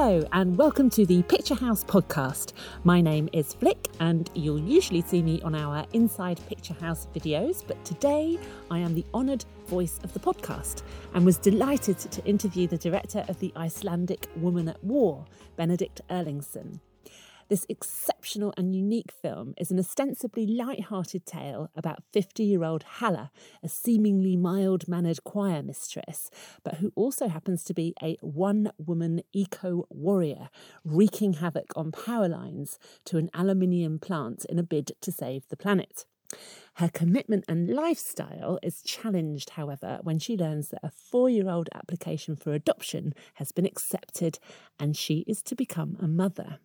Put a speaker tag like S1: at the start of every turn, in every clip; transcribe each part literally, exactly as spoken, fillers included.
S1: Hello and welcome to the Picture House podcast. My name is Flick and you'll usually see me on our Inside Picture House videos, but today I am the honoured voice of the podcast and was delighted to interview the director of the Icelandic Woman at War, Benedikt Erlingsson. This exceptional and unique film is an ostensibly light-hearted tale about fifty-year-old Halla, a seemingly mild-mannered choir mistress, but who also happens to be a one-woman eco-warrior, wreaking havoc on power lines to an aluminium plant in a bid to save the planet. Her commitment and lifestyle is challenged, however, when she learns that a four-year-old application for adoption has been accepted and she is to become a mother.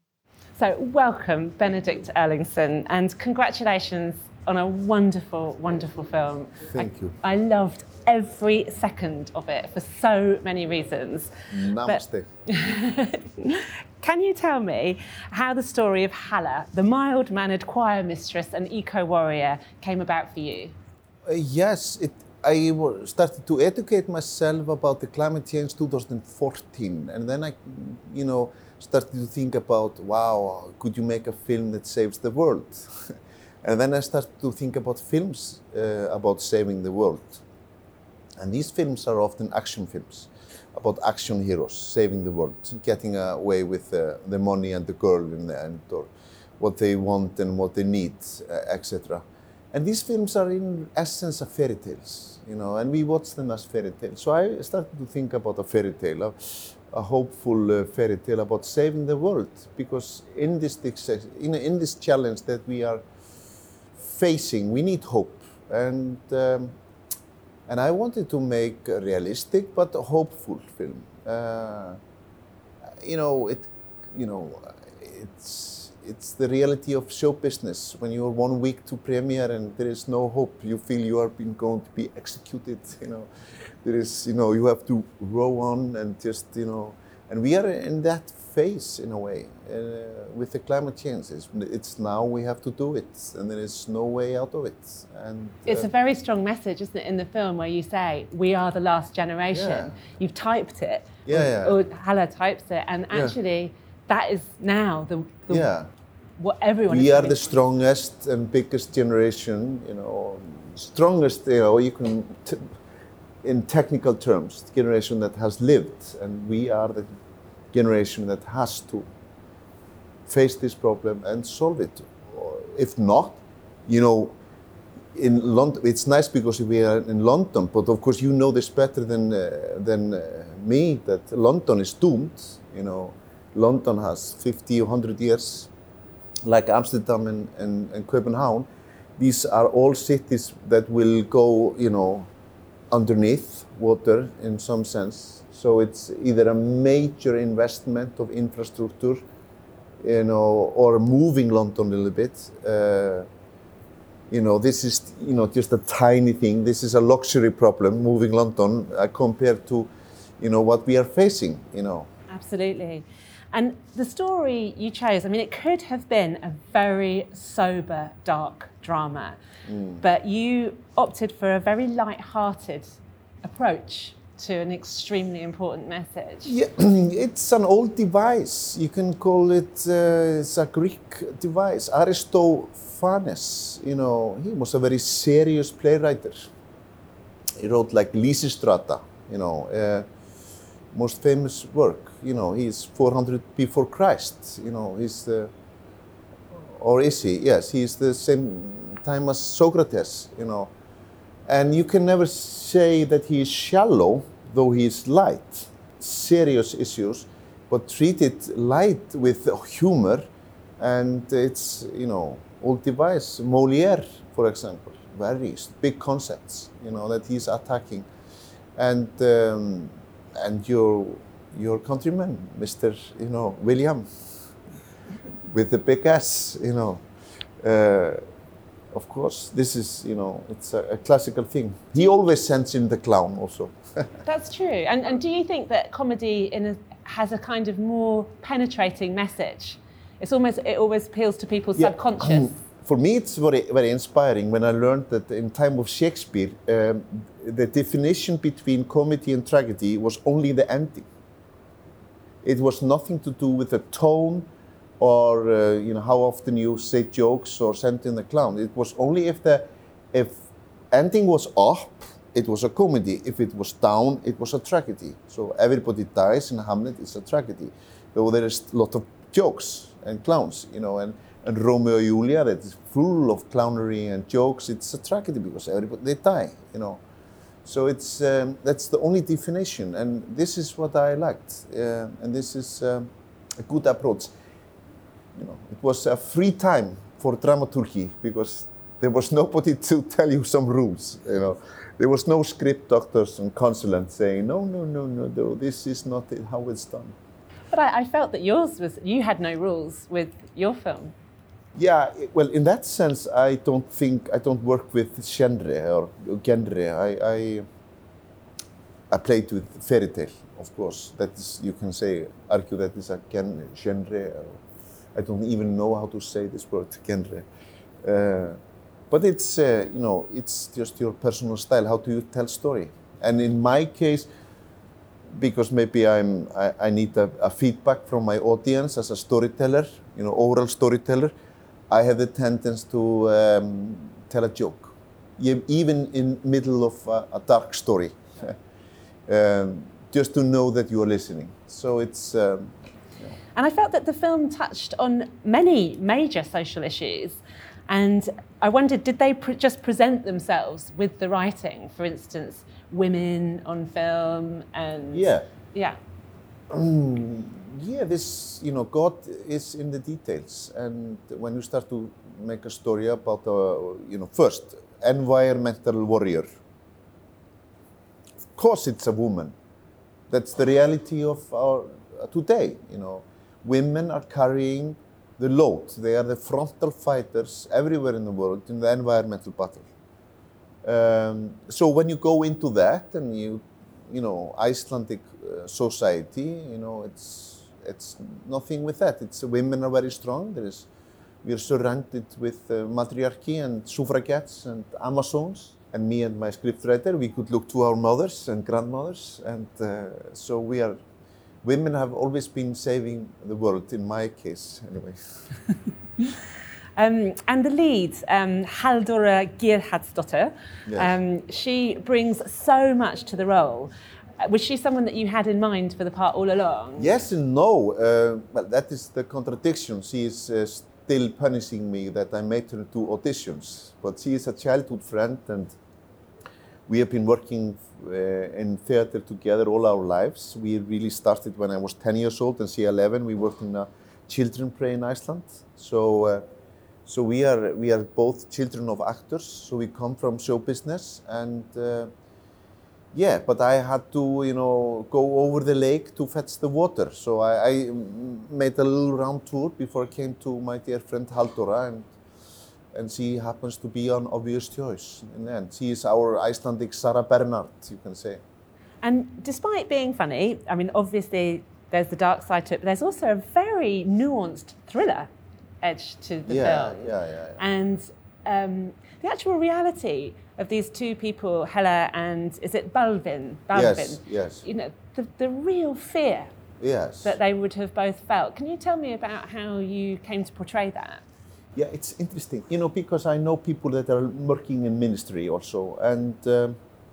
S1: So welcome, Benedikt Erlingsson, and congratulations on a wonderful, wonderful film.
S2: Thank
S1: I,
S2: you.
S1: I loved every second of it for so many reasons.
S2: Namaste.
S1: But can you tell me how the story of Halla, the mild-mannered choir mistress and eco-warrior, came about for you?
S2: Uh, yes, it, I started to educate myself about the climate change two thousand fourteen, and then I, you know, started to think about, wow, could you make a film that saves the world? And then I started to think about films uh, about saving the world. And these films are often action films, about action heroes saving the world, getting away with uh, the money and the girl in the end, or what they want and what they need, uh, et cetera. And these films are in essence of fairy tales, you know, and we watch them as fairy tales. So I started to think about a fairy tale, a, a hopeful uh, fairy tale about saving the world, because in this, in, in this challenge that we are facing, we need hope. And, um, and I wanted to make a realistic but a hopeful film. Uh, you know, it, you know, it's, It's the reality of show business. When you're one week to premiere and there is no hope, you feel you are being going to be executed. You know, there is, you know, you have to row on and just, you know, and we are in that phase in a way uh, with the climate change. It's, it's now we have to do it, and there is no way out of it. And uh,
S1: it's a very strong message, isn't it, in the film where you say we are the last generation.
S2: Yeah.
S1: You've typed it,
S2: yeah,
S1: or,
S2: yeah.
S1: or Halla types it, and actually
S2: yeah.
S1: that is now the, the
S2: yeah.
S1: what everyone
S2: we
S1: is
S2: are
S1: doing.
S2: The strongest and biggest generation, you know, strongest, you know, you can, t- in technical terms, the generation that has lived, and we are the generation that has to face this problem and solve it. If not, you know, in London, it's nice because we are in London, but of course you know this better than, uh, than uh, me, that London is doomed, you know. London has fifty or one hundred years. Like Amsterdam and, and, and Copenhagen, these are all cities that will go, you know, underneath water in some sense. So it's either a major investment of infrastructure, you know, or moving London a little bit. Uh, you know, this is, you know, just a tiny thing. This is a luxury problem, moving London, uh, compared to, you know, what we are facing, you know.
S1: Absolutely. And the story you chose, I mean, it could have been a very sober, dark drama, mm. but you opted for a very light-hearted approach to an extremely important message.
S2: Yeah, it's an old device. You can call it, uh, it's a Greek device. Aristophanes, you know, he was a very serious playwright. He wrote like Lysistrata, you know, uh, most famous work, you know, he's four hundred before Christ, you know, he's the, or is he? Yes, he's the same time as Socrates, you know. And you can never say that he is shallow, though he is light, serious issues, but treated light with humor, and it's, you know, old device. Molière, for example, very big concepts, you know, that he's attacking. And, um, and your your countryman, Mister you know, William, with the big S, you know. Uh, of course, this is, you know, it's a, a classical thing. He always sends in the clown also.
S1: That's true. And, and do you think that comedy in a, has a kind of more penetrating message? It's almost, it always appeals to people's yeah. subconscious.
S2: For me, it's very, very inspiring when I learned that in time of Shakespeare, um, the definition between comedy and tragedy was only the ending. It was nothing to do with the tone or uh, you know how often you say jokes or send in the clown. It was only if the if ending was up, it was a comedy. If it was down, it was a tragedy. So everybody dies in Hamlet, it's a tragedy. Though there is a lot of jokes and clowns, you know, and, and Romeo and Julia, that is full of clownery and jokes, it's a tragedy because everybody, they die, you know. So it's, um, that's the only definition, and this is what I liked, uh, and this is um, a good approach. You know, it was a free time for dramaturgy because there was nobody to tell you some rules, you know. There was no script doctors and consulants saying, no, no, no, no, no, this is not it, how it's done.
S1: But I, I felt that yours was, you had no rules with your film.
S2: Yeah, well, in that sense, I don't think, I don't work with genre or genre. I, I, I played with fairy tale, of course. That is, you can say, argue that is a genre. I don't even know how to say this word, genre. Uh, but it's, uh, you know, it's just your personal style. How do you tell story? And in my case, because maybe I'm, I, I need a, a feedback from my audience as a storyteller, you know, oral storyteller, I have the tendency to um, tell a joke, even in middle of a, a dark story, um, just to know that you are listening. So it's. Um, you know.
S1: And I felt that the film touched on many major social issues, and I wondered, did they pre- just present themselves with the writing? For instance, women on film and
S2: yeah,
S1: yeah.
S2: Um, yeah, this, you know, God is in the details, and when you start to make a story about a, you know, first environmental warrior, of course it's a woman. That's the reality of our uh, today. You know, women are carrying the load. They are the frontal fighters everywhere in the world in the environmental battle. Um, so when you go into that and you, you know, Icelandic uh, society, you know, it's it's nothing with that. It's uh, women are very strong. There is, we are surrounded with uh, matriarchy and suffragettes and Amazons. And me and my scriptwriter, we could look to our mothers and grandmothers, and uh, so we are. Women have always been saving the world, in my case, anyway.
S1: Um, and the lead, um, Halldóra Geirharðsdóttir,
S2: Yes.
S1: um, she brings so much to the role. Uh, was she someone that you had in mind for the part all along?
S2: Yes and no. Uh, well, that is the contradiction. She is uh, still punishing me that I made her do auditions. But she is a childhood friend, and we have been working uh, in theater together all our lives. We really started when I was ten years old and she eleven. We worked in a children play in Iceland. So. Uh, So we are we are both children of actors, so we come from show business, and uh, yeah, but I had to, you know, go over the lake to fetch the water. So I, I made a little round tour before I came to my dear friend Halldóra, and and she happens to be an obvious choice in the end. She is our Icelandic Sarah Bernhardt, you can say.
S1: And despite being funny, I mean, obviously there's the dark side to it, but there's also a very nuanced thriller edge to the
S2: yeah,
S1: film.
S2: Yeah, yeah, yeah.
S1: And um, the actual reality of these two people, Hela and, is it Balvin? Balvin?
S2: Yes, yes.
S1: You know, the, the real fear
S2: yes.
S1: that they would have both felt. Can you tell me about how you came to portray that?
S2: Yeah, it's interesting, you know, because I know people that are working in ministry also, and um,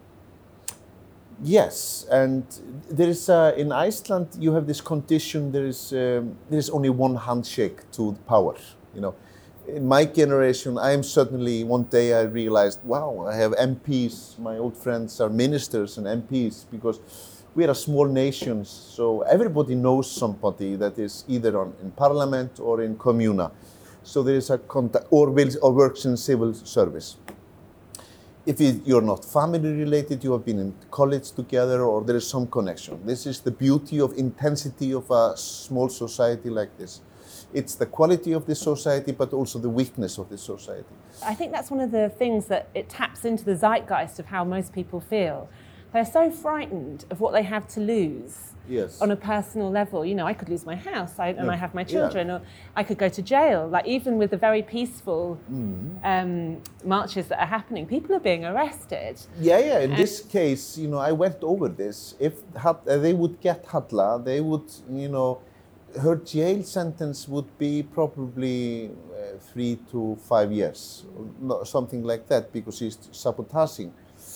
S2: yes, and there is, uh, in Iceland, you have this condition, there is, um, there is only one handshake to the power, you know. In my generation, I am certainly, one day I realized, wow, I have M Ps, my old friends are ministers and M Ps, because we are a small nation, so everybody knows somebody that is either on, in parliament or in communa. So there is a contact, or, will, or works in civil service. If you're not family related, you have been in college together, or there is some connection. This is the beauty of intensity of a small society like this. It's the quality of this society, but also the weakness of this society.
S1: I think that's one of the things that it taps into the zeitgeist of how most people feel. they're so frightened of what they have to lose.
S2: Yes.
S1: On a personal level, you know, I could lose my house I, and
S2: Yeah.
S1: I have my children,
S2: Yeah.
S1: or I could go to jail. Like even with the very peaceful
S2: Mm.
S1: um, marches that are happening, people are being arrested.
S2: Yeah, yeah. In
S1: And-
S2: this case, you know, I went over this. If Hat- uh, they would get Halla, they would, you know, her jail sentence would be probably uh, three to five years, or no- something like that, because she's sabotaging.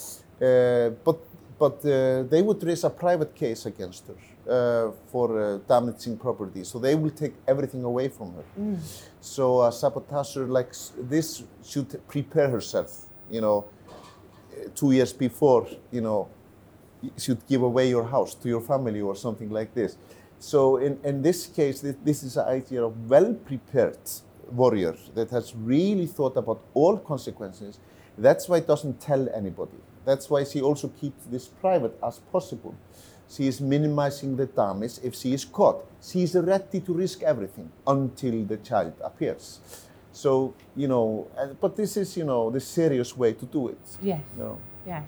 S2: Uh, but but uh, they would raise a private case against her uh, for uh, damaging property. So they will take everything away from her.
S1: Mm.
S2: So a sabotager like s- this should prepare herself, you know, uh, two years before, you know, y- should give away your house to your family or something like this. So in, in this case, this, this is an idea of well-prepared warrior that has really thought about all consequences. That's why it doesn't tell anybody. That's why she also keeps this private as possible. She is minimizing the damage if she is caught. She is ready to risk everything until the child appears. So, you know, uh, but this is, you know, the serious way to do it.
S1: Yes.
S2: You know.
S1: Yes.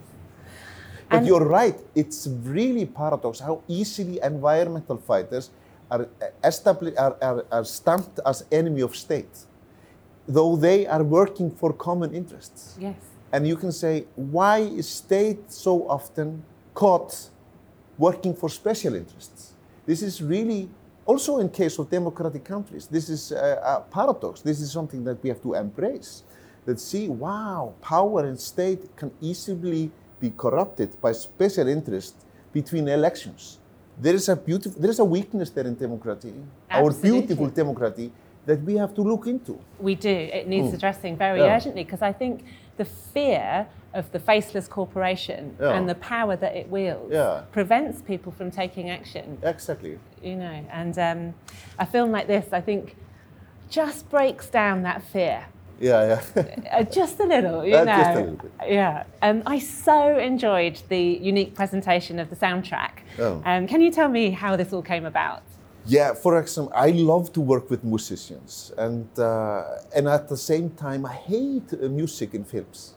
S2: But
S1: And-
S2: you're right, it's really paradox how easily environmental fighters are, established, are, are, are stamped as enemy of state, though they are working for common interests.
S1: Yes.
S2: And you can say, why is state so often caught working for special interests? This is really, also in case of democratic countries, this is a, a paradox. This is something that we have to embrace. That see, wow, power and state can easily be corrupted by special interest between elections. There is a beautiful, there is a weakness there in democracy, our
S1: Absolutely.
S2: beautiful democracy, that we have to look into.
S1: We do. It needs
S2: Mm.
S1: addressing very
S2: Yeah.
S1: urgently, because I think the fear of the faceless corporation
S2: Yeah.
S1: and the power that it wields
S2: Yeah.
S1: prevents people from taking action.
S2: Exactly.
S1: You know, and um, a film like this, I think, just breaks down that fear.
S2: Yeah, yeah.
S1: Uh, just a little, you
S2: Uh,
S1: know.
S2: just a little bit.
S1: Yeah. Um, I so enjoyed the unique presentation of the soundtrack.
S2: Oh.
S1: Um, can you tell me how this all came about?
S2: Yeah, for example, I love to work with musicians, and uh, and at the same time, I hate uh, music in films.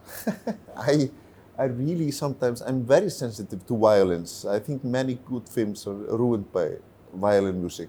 S2: I, I really sometimes I'm very sensitive to violence. I think many good films are ruined by violent music.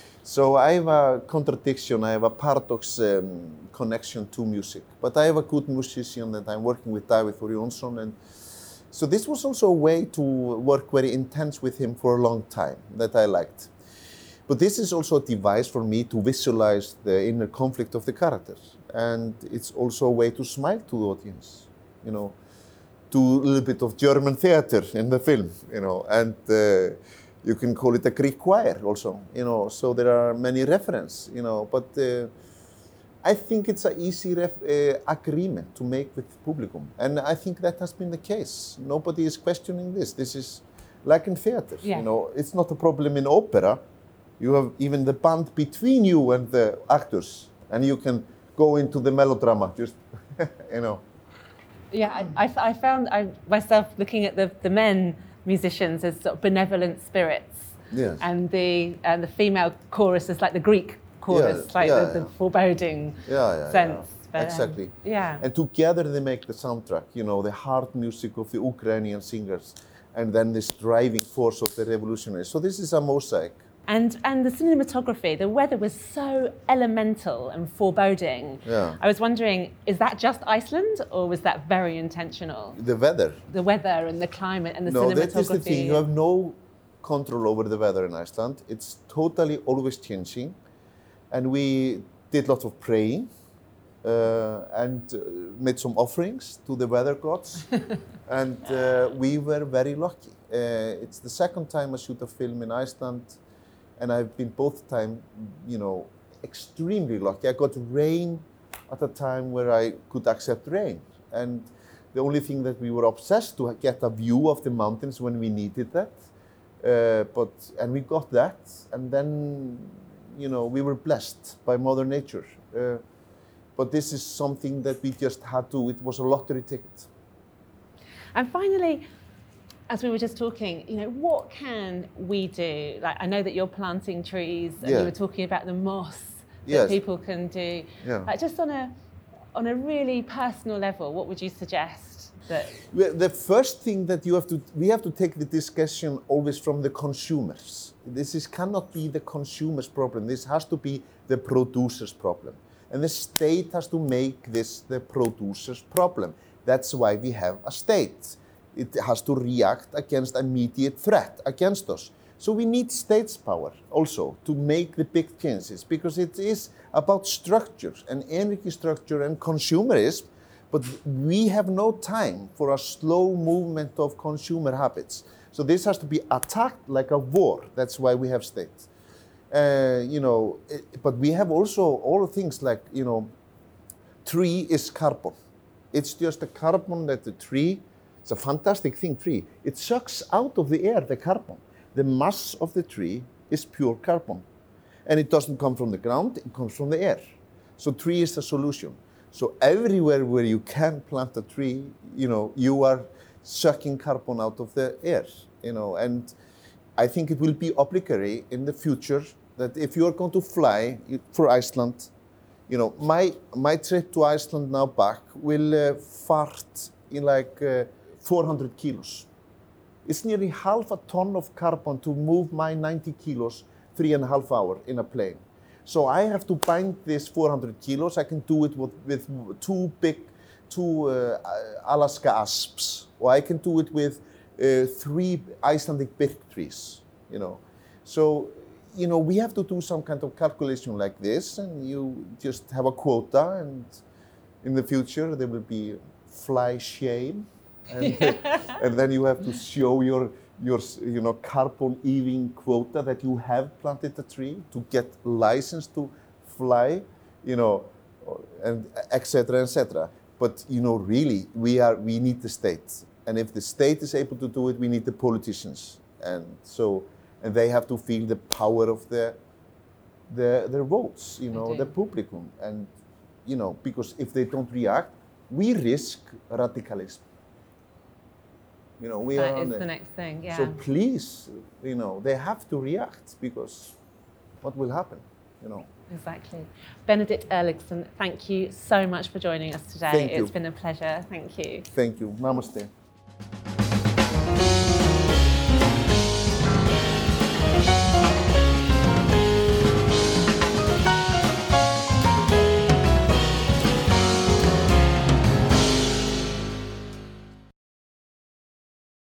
S2: So I have a contradiction. I have a paradox um, connection to music. But I have a good musician that I'm working with, David Þór Jónsson, and so this was also a way to work very intense with him for a long time that I liked. But this is also a device for me to visualize the inner conflict of the characters. And it's also a way to smile to the audience, you know, do a little bit of German theater in the film, you know, and uh, you can call it a Greek choir also, you know, so there are many references, you know, but uh, I think it's an easy ref- uh, agreement to make with publicum. And I think that has been the case. Nobody is questioning this. This is like in theater,
S1: Yeah.
S2: you know, it's not a problem in opera. You have even the band between you and the actors, and you can go into the melodrama, just, you know.
S1: Yeah, I, I, I found I, myself looking at the, the men musicians as sort of benevolent spirits.
S2: Yes.
S1: And the and the female chorus is like the Greek chorus,
S2: Yeah,
S1: like
S2: yeah,
S1: the, the
S2: yeah.
S1: foreboding
S2: Yeah, yeah,
S1: sense.
S2: yeah.
S1: But, um,
S2: Exactly.
S1: yeah.
S2: And together they make the soundtrack, you know, the hard music of the Ukrainian singers, and then this driving force of the revolutionaries. So this is a mosaic.
S1: And and the cinematography, the weather was so elemental and foreboding.
S2: Yeah.
S1: I was wondering, is that just Iceland, or was that very intentional?
S2: The weather.
S1: The weather and the climate and the
S2: No,
S1: cinematography.
S2: that is the thing. You have no control over the weather in Iceland. It's totally always changing. And we did lots of praying uh, and uh, made some offerings to the weather gods. And uh, we were very lucky. Uh, it's the second time I shoot a film in Iceland, and I've been both time, you know, extremely lucky. I got rain at a time where I could accept rain. And the only thing that we were obsessed to get a view of the mountains when we needed that. Uh, but, and we got that, and then, you know, we were blessed by Mother Nature. Uh, but this is something that we just had to, it was a lottery ticket.
S1: And finally, as we were just talking, you know, what can we do? Like, I know that you're planting trees, and
S2: Yeah.
S1: you were talking about the moss that
S2: Yes.
S1: people can do.
S2: Yeah.
S1: Like, just on a on a really personal level, what would you suggest? that...
S2: Well, the first thing that you have to, we have to take the discussion always from the consumers. This is, cannot be the consumer's problem. This has to be the producer's problem. And the state has to make this the producer's problem. That's why we have a state. It has to react against immediate threat against us. So we need state's power also to make the big changes, because it is about structures and energy structure and consumerism, but we have no time for a slow movement of consumer habits. So this has to be attacked like a war. That's why we have states. Uh, you know, it, but we have also all things like, you know, tree is carbon. It's just a carbon that the tree, it's a fantastic thing, tree. It sucks out of the air the carbon. The mass of the tree is pure carbon. And it doesn't come from the ground, it comes from the air. So tree is the solution. So everywhere where you can plant a tree, you know, you are sucking carbon out of the air, you know, and I think it will be obligatory in the future that if you are going to fly for Iceland, you know, my, my trip to Iceland now back will uh, fart in like uh, four hundred kilos. It's nearly half a ton of carbon to move my ninety kilos, three and a half hour in a plane. So I have to bind this four hundred kilos. I can do it with, with two big, two uh, Alaska asps, or I can do it with uh, three Icelandic birch trees, you know. So, you know, we have to do some kind of calculation like this, and you just have a quota, and in the future there will be fly shame. And, and then you have to show your, your you know, carbon eating quota that you have planted a tree to get license to fly, you know, and et cetera, et cetera. But, you know, really, we are, we need the state. And if the state is able to do it, we need the politicians. And so, and they have to feel the power of their, their, their votes, you know, the publicum. And, you know, because if they don't react, we risk radicalism. You know, we
S1: that
S2: are on
S1: is
S2: the,
S1: the next thing, yeah.
S2: So please, you know, they have to react, because what will happen, you know?
S1: Exactly. Benedikt Erlingsson, thank you so much for joining us today.
S2: Thank you.
S1: It's been a pleasure. Thank you.
S2: Thank you. Namaste.